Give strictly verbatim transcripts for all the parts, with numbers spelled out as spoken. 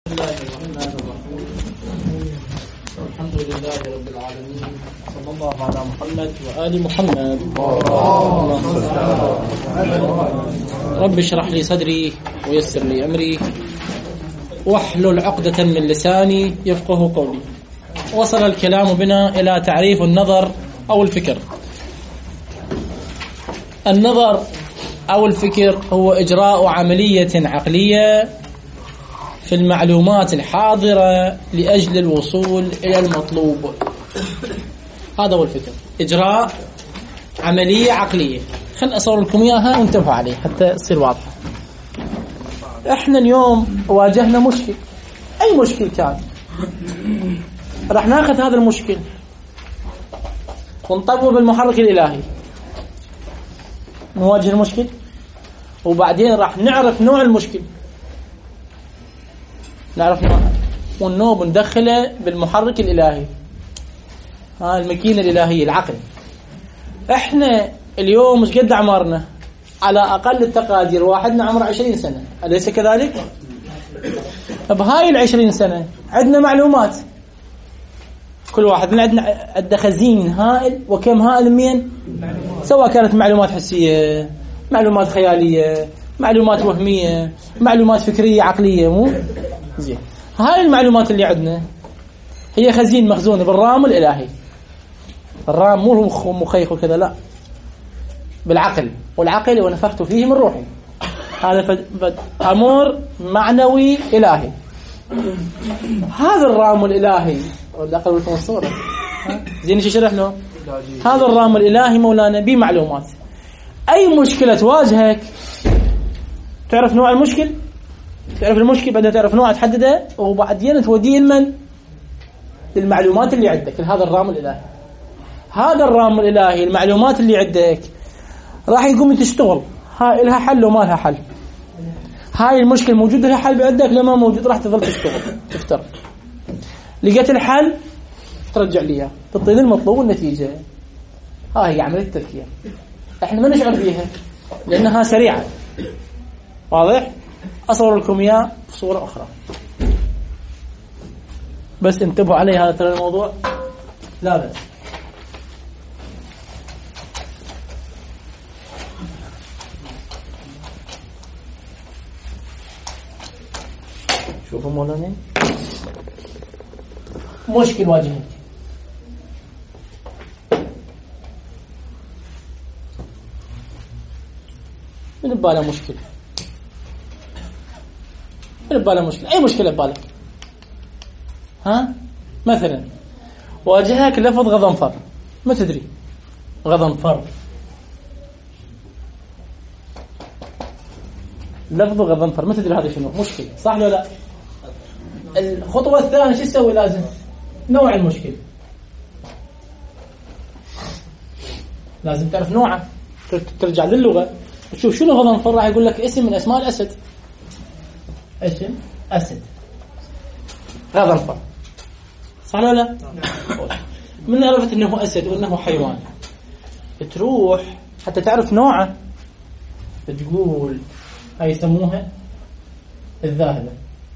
بسم الله الرحمن الرحيم. الحمد لله رب العالمين، صلى الله على محمد وآل محمد. رب اشرح لي صدري ويسر لي أمري واحلل عقدة من لساني يفقه قولي. وصل الكلام بنا إلى تعريف النظر أو الفكر. النظر أو الفكر هو إجراء عملية عقلية في المعلومات الحاضرة لأجل الوصول إلى المطلوب. هذا هو الفكر، إجراء عملية عقلية. خل أصور لكم إياها وانتبهوا عليه حتى تصير واضحة. إحنا اليوم واجهنا مشكل، أي مشكل كان، راح ناخذ هذا المشكل ونطبقه بالمحرك الإلهي، نواجه المشكل وبعدين راح نعرف نوع المشكل، نعرف نوعه والنوب ندخله بالمحرك الإلهي. ها الماكينة الإلهية، العقل. احنا اليوم مش قد أعمارنا؟ على أقل التقادير واحدنا عمره عشرين سنة، أليس كذلك؟ بهاي العشرين سنة عندنا معلومات، كل واحد من عندنا عنده خزين هائل، وكم هائل من سواء كانت معلومات حسية، معلومات خيالية، معلومات وهمية، معلومات فكرية عقلية. مو زين، هاي المعلومات اللي عندنا هي خزين مخزون بالرام الإلهي. الرام مو هو مخيخ وكذا، لا، بالعقل. والعقل ونفخت فيه من روحي، هذا أمر معنوي إلهي. هذا الرام الإلهي العقل لكم الصورة زين شو شرحنا؟ هذا الرام الإلهي مولانا بمعلومات. أي مشكلة تواجهك تعرف نوع المشكل، تعرف المشكل، بعدين تعرف نوع تحدده، وبعدين توديه لمن؟ للمعلومات اللي عندك، هذا الرام الإلهي. هذا الرام الإلهي المعلومات اللي عندك راح يقوم تشتغل. هاي لها حل وما لها حل. هاي المشكلة موجود لها حل بعندك، لما موجود راح تظل تشتغل تفتر. لقيت الحل ترجع ليها، تعطيني المطلوب والنتيجة. هاي هي عملية التفكير، احنا ما نشعر فيها لأنها سريعة. واضح؟ أصور لكم إياه بصورة أخرى بس انتبهوا علي، هذا ترى الموضوع لا بس. شوفوا مولانا، مشكل واجهك، من بباله مشكلة، من بباله مشكلة، أي مشكلة ببالك. ها مثلا واجهك لفظ غضنفر، ما تدري غضنفر، لفظ غضنفر ما تدري هذا شنو، مشكلة صح ولا لا؟ الخطوة الثانية شو تسوي؟ لازم نوع المشكلة، لازم تعرف نوعه، ترجع للغة تشوف شنو غضنفر. راح يقول لك اسم من اسماء الاسد، اسم اسد غضنفر، صح ولا لا؟ من عرفت انه اسد وانه حيوان، تروح حتى تعرف نوعه تقول هاي يسموها الذاهبة.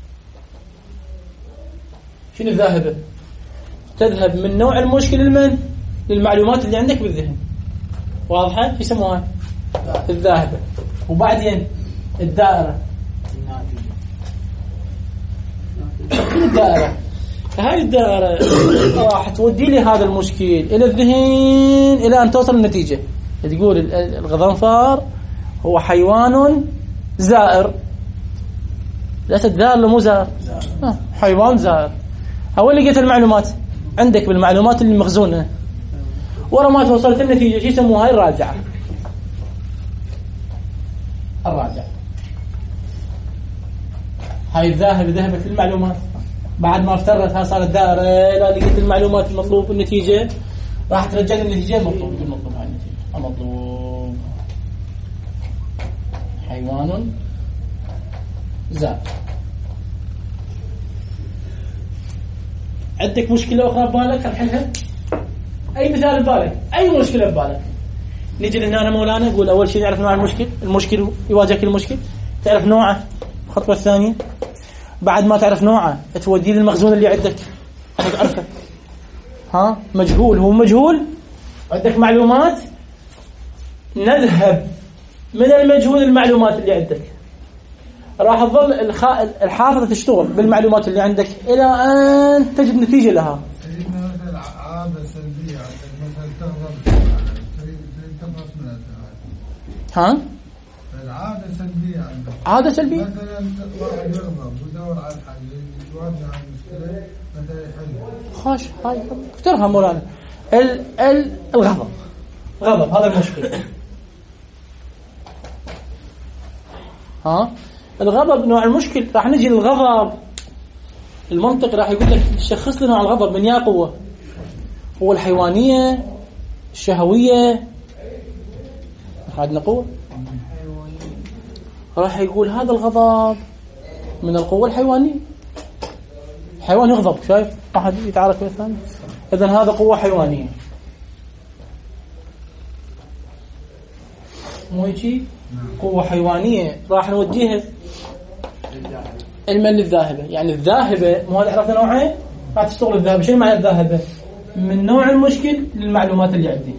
شنو الذاهبة؟ تذهب من نوع المشكلة لمن؟ للمعلومات اللي عندك بالذهن. واضحة؟ يسموها الذاهبة. وبعدين الدائرة، شنو الدائرة؟ هاي الدائرة راح تودي لي هذا المشكل إلى الذهن إلى أن توصل النتيجة. تقول الغضنفر هو حيوان زائر. الأسد زائر ولا مو زائر؟ آه. حيوان زائر. أول لقيت المعلومات عندك بالمعلومات اللي مخزونة، ورا ما توصلت النتيجة شو يسموها؟ هاي الراجعة. الراجعة هاي الذاهبة، ذهبت المعلومات بعد ما افترتها صارت دائرة، لا لقيت المعلومات المطلوب النتيجة، راح ترجع لي النتيجة المطلوب. المطلوب هاي النتيجة المطلوب حيوان زائر. عندك مشكلة أخرى ببالك الحلها؟ أي مثال ببالك، أي مشكلة ببالك، نيجي لهنا مولانا نقول أول شيء نعرف نوع المشكل. المشكل يواجهك المشكل، تعرف نوعه. الخطوة الثانية بعد ما تعرف نوعه توديه للمخزون اللي عندك تعرفه. ها مجهول، هو مجهول، عندك معلومات، نذهب من المجهول المعلومات اللي عندك، راح تظل الحافظة تشتغل بالمعلومات اللي عندك إلى أن تجد نتيجة لها. عادة سلبية مثلا تغضب تريد تخلص منها. ها؟ العادة سلبية عندك. عادة سلبية؟ مثلا واحد يغضب ويدور على الحل يواجه المشكلة مثلا يحل. خوش هاي افترها مولانا. ال ال الغضب. غضب هذا المشكلة. ها؟ الغضب نوع المشكل. راح نجي للغضب. المنطق راح يقول لك شخص لي نوع الغضب من يا قوة. هو الحيوانية، الشهوية. عندنا قوة. راح يقول هذا الغضب من القوة الحيوانية. حيوان يغضب، شايف؟ أحد يتعارك مع الثاني. إذن هذا قوة حيوانية. مو يجي قوة حيوانية راح نوجهها المن الذاهبة. يعني الذاهبة مو هذا عرفنا نوعين راح تشتغل الذاهبة. شنو معنى الذاهبة؟ من نوع المشكل للمعلومات اللي عندي.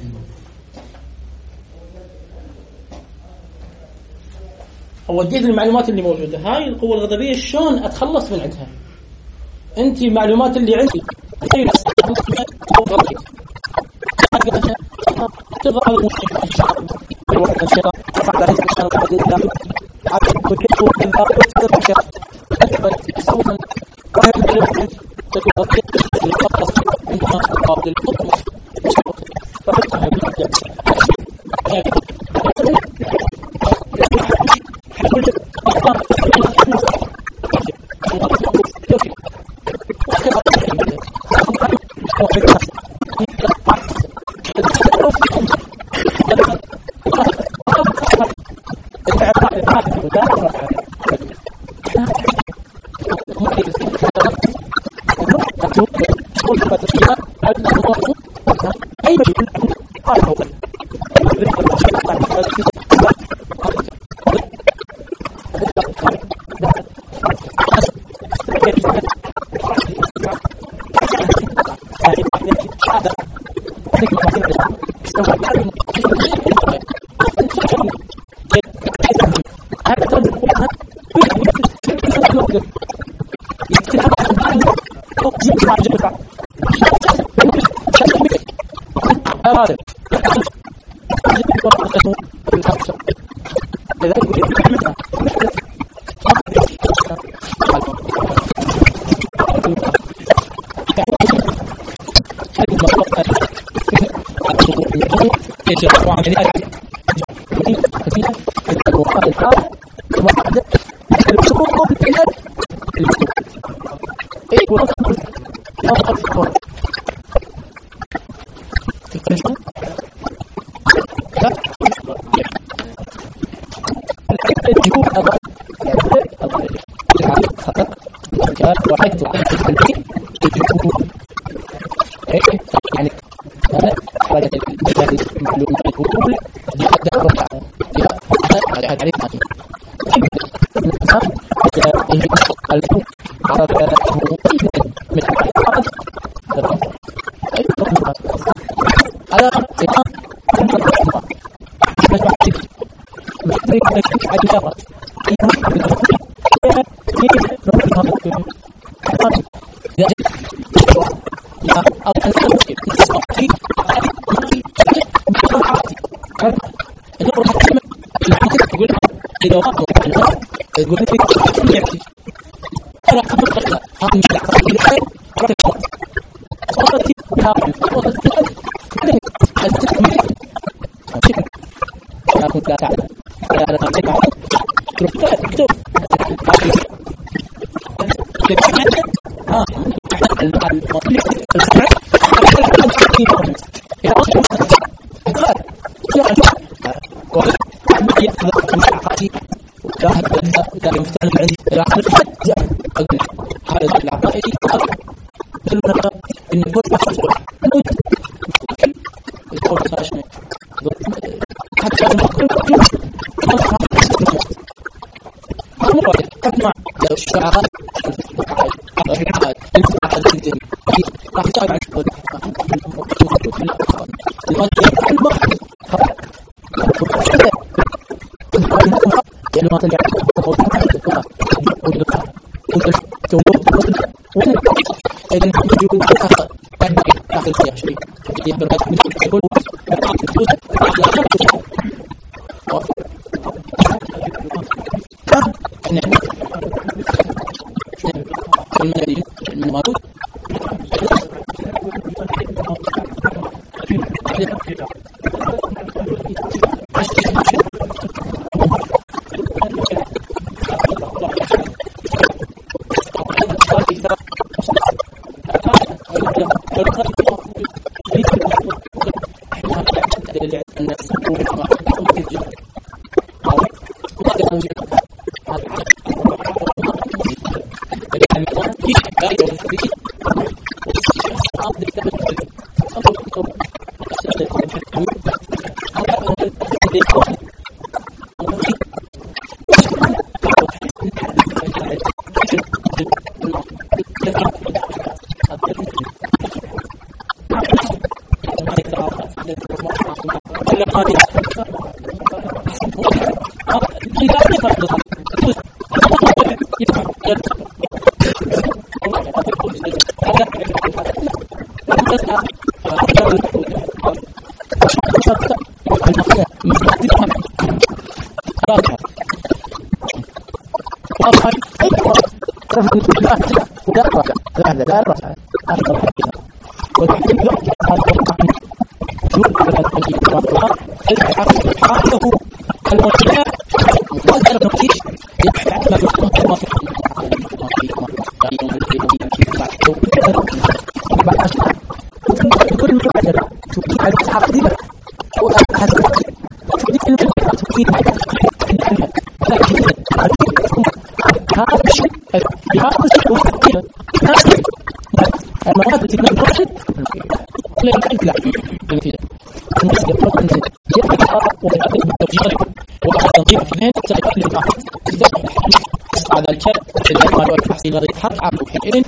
أوديه المعلومات اللي موجودة. هاي القوة الغضبية شلون أتخلص من عندها؟ أنت المعلومات اللي عندي على الكاب الموضوع التحصيل هذا يتحقق عبده حينئذ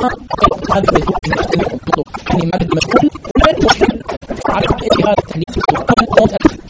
هذا الموضوع يعني مادة مشغول على هذا التحليل وقبل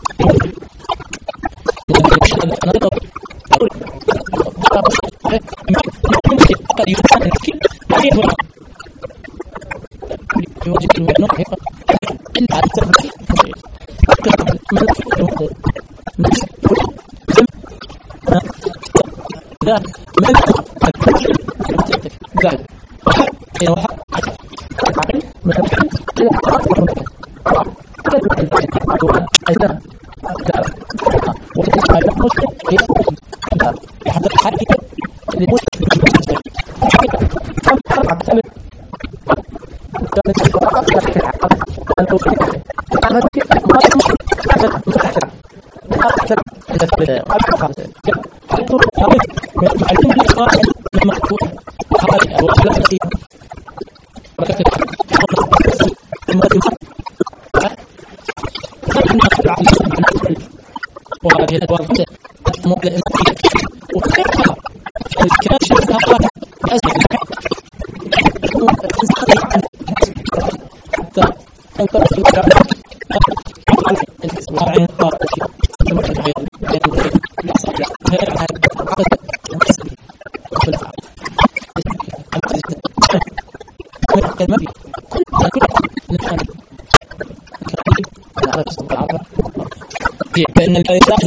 وهذه الأدوار الخمسة مقلة وكيفها الكاش هذا أزل حتى أنكر في الكاش وعين الطارق ثم تتغير بأن الإنسان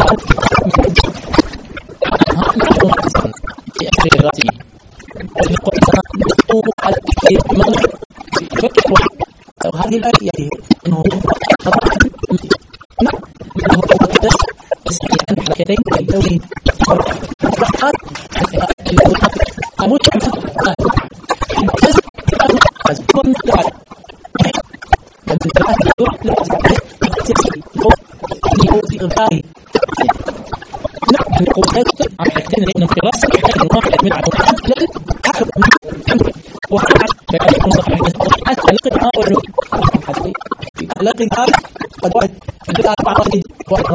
في أخير الراتب والقرآن على التكفير مغلق وهذه الآية أنه نعم أنه يستطيع أن حركتين الدولين والرحمات أموت غذائي نعم القوات عن حاجتين لأن الدراسة تحتاج واحد من عدد لا أحد من وحاجة بأن صفحة حتى القطعة والنور لا تنهار قد واحد القطعة بعض واحد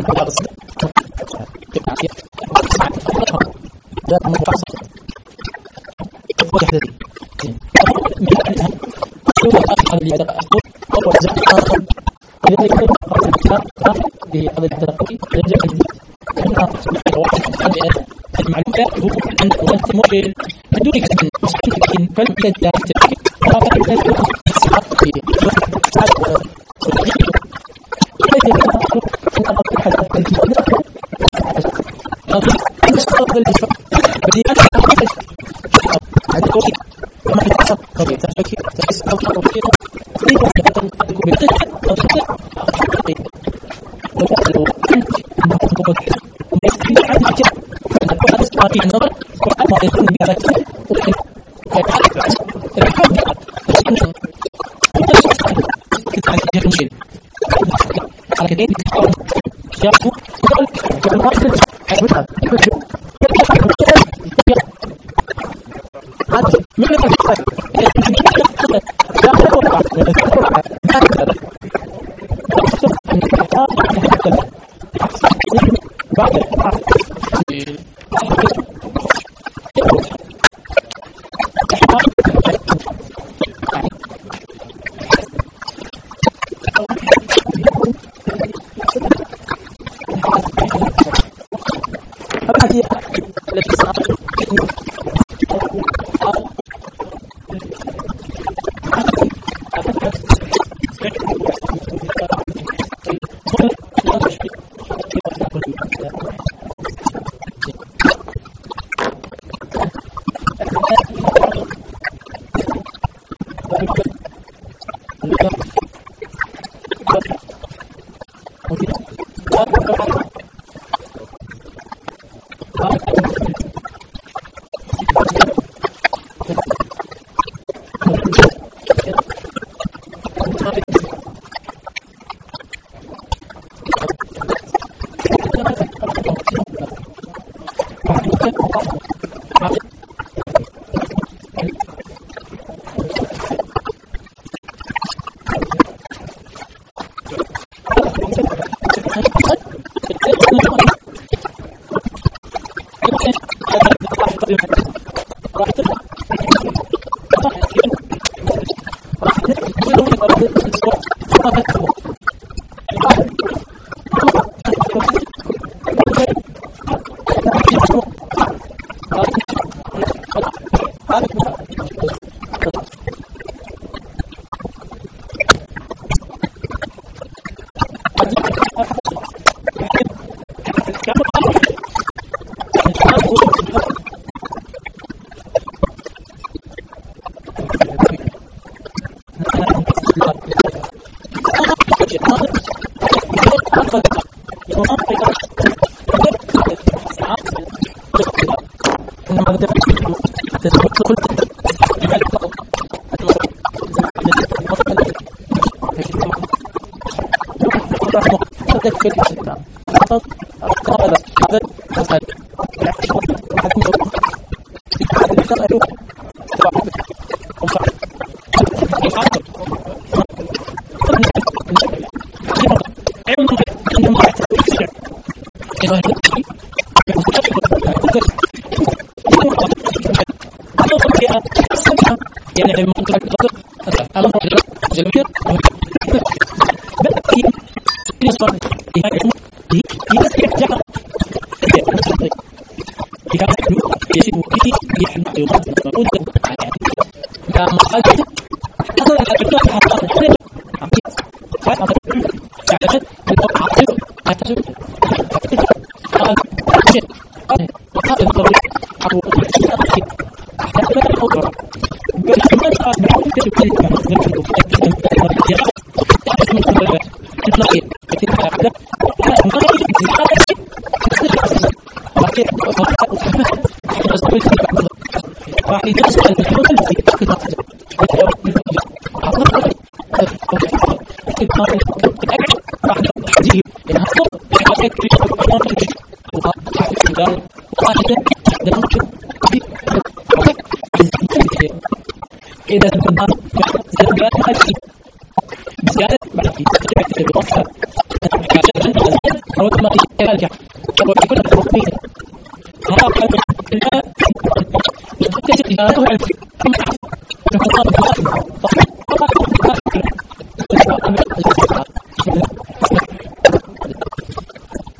إذا كنت زيادة زيادة أو ما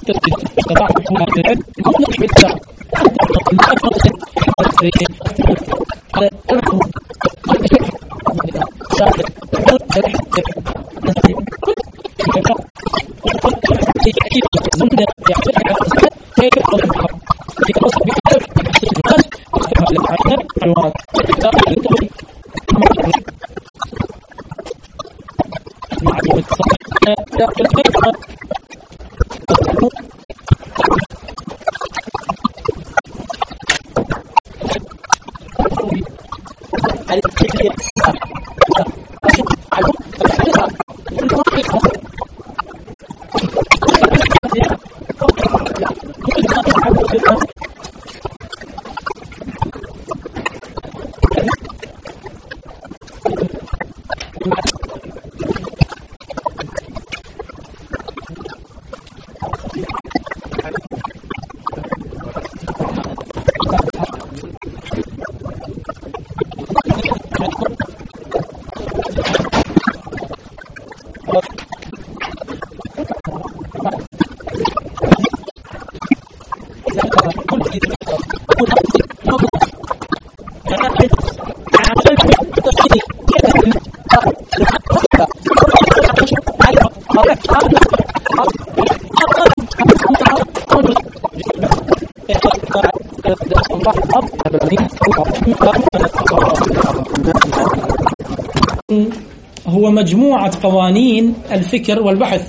هو مجموعة قوانين الفكر والبحث.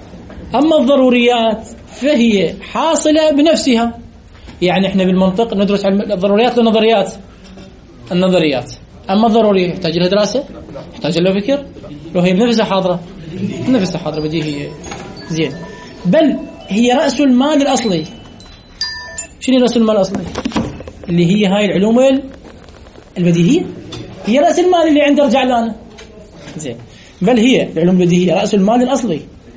أما الضروريات فهي حاصلة بنفسها. يعني احنا بالمنطق ندرس علم الضروريات والنظريات. النظريات أما الضرورية يحتاج لها دراسة، يحتاج لها فكر، لو هي بنفسها حاضرة بنفسها حاضرة بديهية زين. بل هي رأس المال الأصلي. شنو رأس المال الأصلي؟ اللي هي هاي العلوم البديهية، هي رأس المال اللي عند رجع لنا زين. بل هي العلوم البديهية رأس المال الأصلي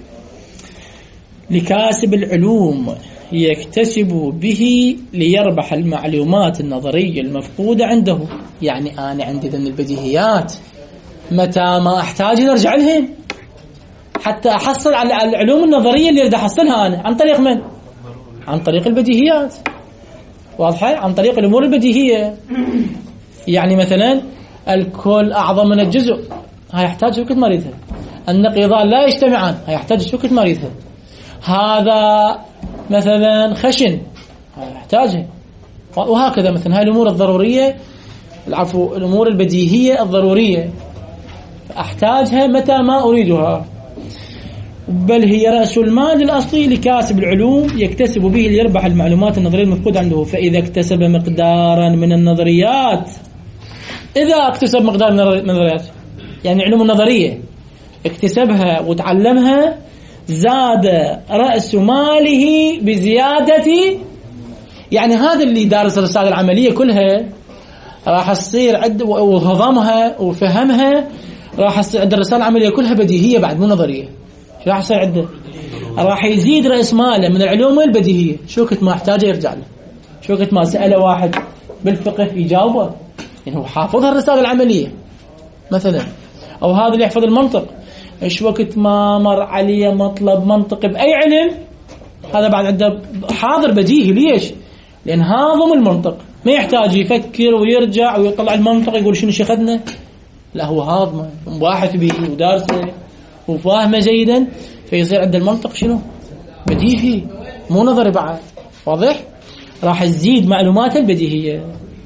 لكاسب العلوم يكتسب به ليربح المعلومات النظرية المفقودة عنده. يعني أنا عندي ذن البديهيات متى ما أحتاج أرجع لهم حتى أحصل على العلوم النظرية اللي أريد أحصلها أنا. عن طريق من؟ عن طريق البديهيات. واضحة؟ عن طريق الأمور البديهية. يعني مثلا الكل أعظم من الجزء، هاي يحتاج وقت ما أريدها. النقيضان لا يجتمعان، هاي يحتاج وقت ما أريدها. هذا مثلا خشن، هاي يحتاجها. وهكذا مثلا هاي الأمور الضرورية، العفو الأمور البديهية الضرورية أحتاجها متى ما أريدها. بل هي رأس المال الأصلي لكاسب العلوم يكتسب به ليربح المعلومات النظرية المفقودة عنده. فإذا اكتسب مقدارا من النظريات، إذا اكتسب مقدار من النظريات يعني علوم النظرية اكتسبها وتعلمها، زاد رأس ماله بزيادة. يعني هذا اللي دارس الرسالة العملية كلها راح تصير عد وهضمها وفهمها، راح تصير عند الرسالة العملية كلها بديهية بعد مو نظرية. شو راح يصير عنده؟ راح يزيد رأس ماله من العلوم البديهية. شو كنت ما احتاجه يرجع له، شو كنت ما سأله واحد بالفقه يجاوبه، يعني هو حافظها الرسالة العملية مثلا. أو هذا اللي يحفظ المنطق، إيش وقت ما مر عليه مطلب منطقي بأي علم هذا بعد عنده حاضر بديهي. ليش؟ لأن هاضم المنطق، ما يحتاج يفكر ويرجع ويطلع المنطق يقول شنو شخدنا، لا هو هاضمه وباحث به ودارسه وفاهمه جيدا، فيصير عند المنطق شنو؟ بديهي مو نظري بعد. واضح؟ راح تزيد معلومات البديهية.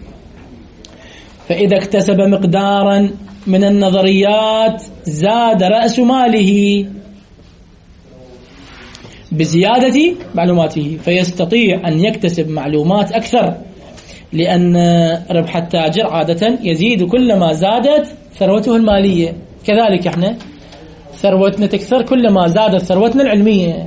فإذا اكتسب مقدارا من النظريات زاد رأس ماله بزيادة معلوماته، فيستطيع أن يكتسب معلومات أكثر. لأن ربح التاجر عادة يزيد كلما زادت ثروته المالية. كذلك احنا ثروتنا تكثر كلما زادت ثروتنا العلمية.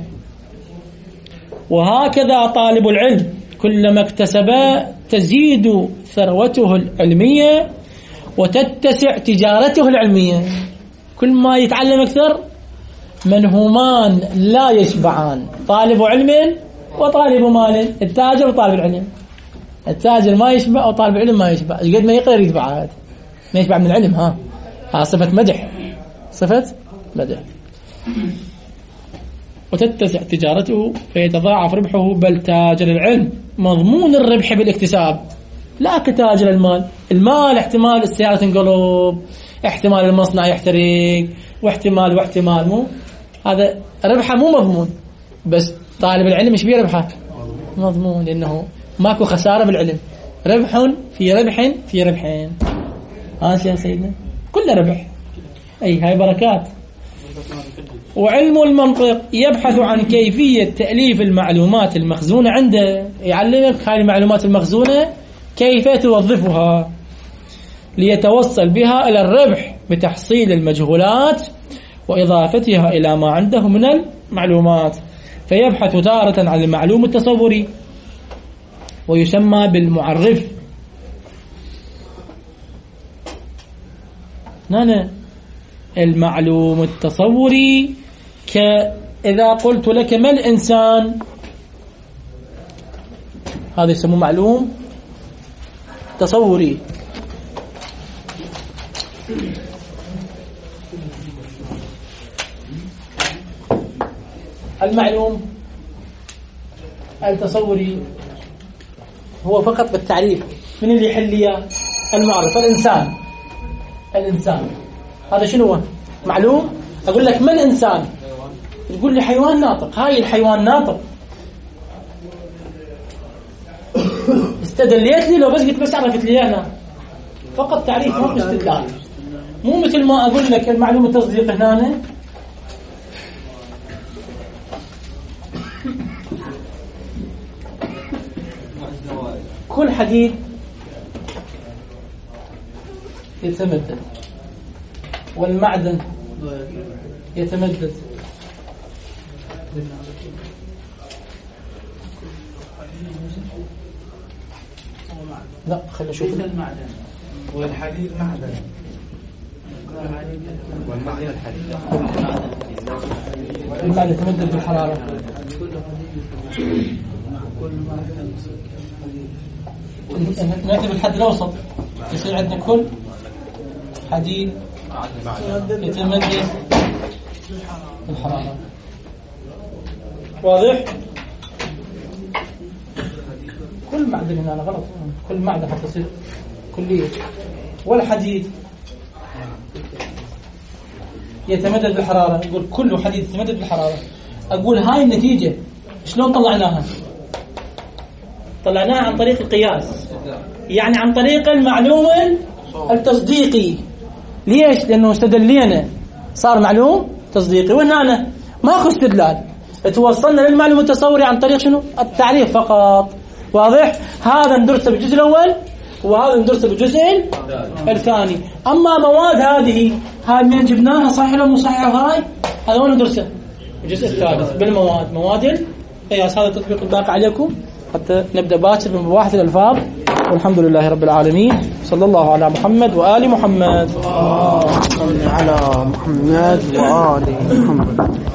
وهكذا طالب العلم كلما اكتسب تزيد ثروته العلمية وتتسع تجارته العلمية. كل ما يتعلم أكثر منهومان لا يشبعان، طالب علم وطالب مال. التاجر وطالب العلم، التاجر ما يشبع وطالب العلم ما يشبع. قد ما يقدر يتبع هذا ما يشبع من العلم. ها ها صفة مدح، صفة مدح. وتتسع تجارته فيتضاعف ربحه. بل تاجر العلم مضمون الربح بالاكتساب لا كتاجر المال. المال احتمال السيارة تنقلب، احتمال المصنع يحترق، واحتمال واحتمال، مو هذا ربحه مو مضمون. بس طالب العلم ايش بيه ربحه؟ مضمون، لأنه ماكو خسارة بالعلم، ربح في ربح في ربحين. ها شيخ سيدنا كله ربح. أي هاي بركات. وعلم المنطق يبحث عن كيفية تأليف المعلومات المخزونة عنده، يعلمك هاي المعلومات المخزونة كيف توظفها ليتوصل بها إلى الربح بتحصيل المجهولات وإضافتها إلى ما عنده من المعلومات. فيبحث تارة عن المعلوم التصوري ويسمى بالمعرف. نانا المعلوم التصوري كإذا قلت لك ما الإنسان، هذا يسموه معلوم تصوري. المعلوم التصوري هو فقط بالتعريف. من اللي يحل لي المعرف؟ الإنسان. الإنسان هذا شنو هو؟ معلوم. أقول لك ما الإنسان؟ تقول لي حيوان ناطق. هاي الحيوان ناطق. استدليت لي لو بس قلت بس عرفت لي أنا فقط تعريف مو استدلال. مو مثل ما أقول لك المعلومة تصديق هنا. كل حديد يتمدد والمعدن يتمدد. لا خلينا نشوف. المعدن والحديد معدن والمعدن الحديد. المعدن يتمدد بالحرارة. نأتي بالحد الأوسط يصير عندنا كل حديد يتمدد بالحرارة. واضح؟ كل معدن هنا غلط. كل معدن حتى يصير كلية. والحديد يتمدد بالحرارة. يقول كل حديد يتمدد بالحرارة. أقول هاي النتيجة شلون طلعناها؟ طلعناها عن طريق القياس، يعني عن طريق المعلوم التصديقي. ليش؟ لأنه استدلينا صار معلوم تصديقي. وهنا ماكو استدلال، توصلنا للمعلوم التصوري عن طريق شنو؟ التعريف فقط. واضح؟ هذا ندرسه بالجزء الأول وهذا ندرسه بالجزء الثاني. أما مواد هذه هاي من جبناها صحيح ولا مو صحيح؟ هاي هذا وين ندرسه؟ الجزء الثالث بالمواد، مواد القياس. هذا التطبيق الباقي عليكم حتى نبدأ باكر بمباحث الألفاظ. والحمد لله رب العالمين. صلى الله على محمد وآل محمد. صلى على محمد وآل محمد.